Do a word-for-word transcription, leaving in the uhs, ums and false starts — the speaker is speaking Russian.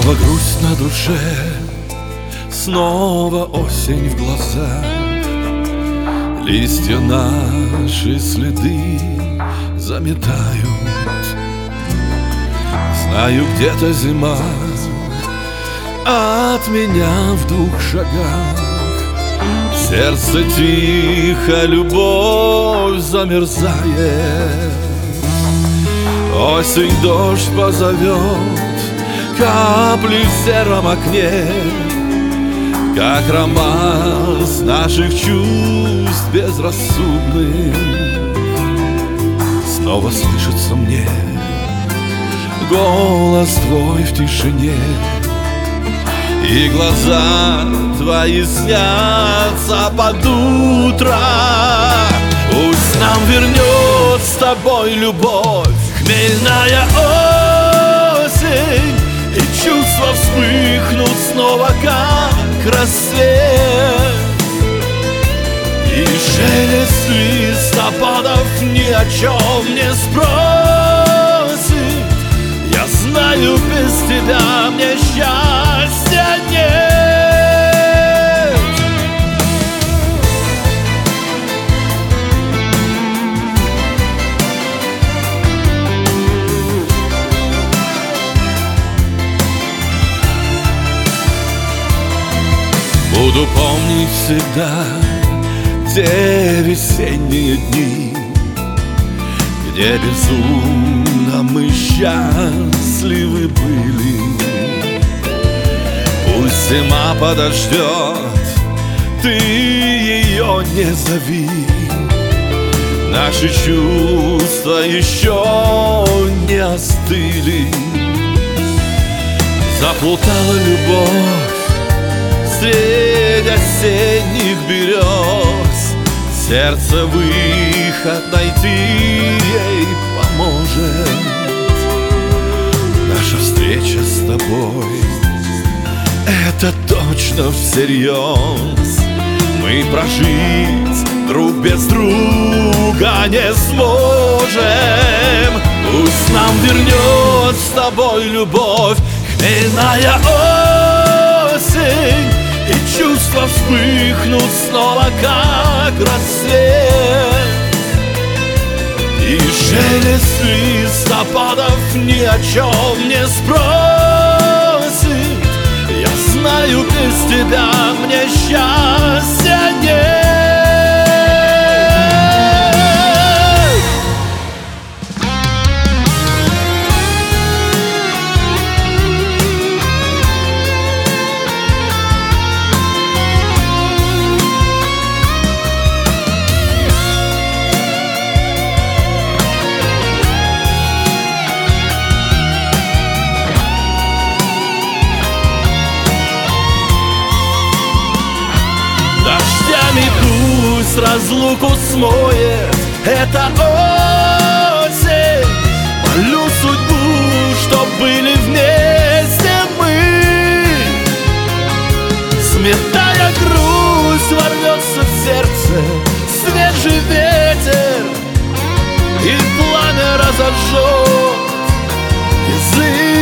Снова грусть на душе, снова осень в глазах. Листья наши следы заметают. Знаю, где-то зима от меня в двух шагах. В сердце тихо любовь замерзает. Осень дождь позовет, капли в сером окне, как романс наших чувств безрассудных. Снова слышится мне голос твой в тишине, и глаза твои снятся под утро. Пусть нам вернет с тобой любовь хмельная осень, и чувства вспыхнут снова, как рассвет. И шелест листопадов ни о чем не спросит. Я знаю, без тебя мне счастья нет. Буду помнить всегда те весенние дни, где безумно мы счастливы были. Пусть зима подождет, ты ее не зови. Наши чувства еще не остыли. Заплутала любовь средь осенних берез. Сердце выход найти ей поможет. Наша встреча с тобой — это точно всерьез. Мы прожить друг без друга не сможем. Пусть нам вернет с тобой любовь хмельная осень, и чувства вспыхнут снова, как рассвет. И шелест листопадов ни о чем не спросит. Я знаю, без тебя мне счастья нет. Пусть разлуку смоет эта осень. Молю судьбу, чтоб были вместе мы. Сметая грусть, ворвется в сердце свежий ветер, и пламя разожжет язык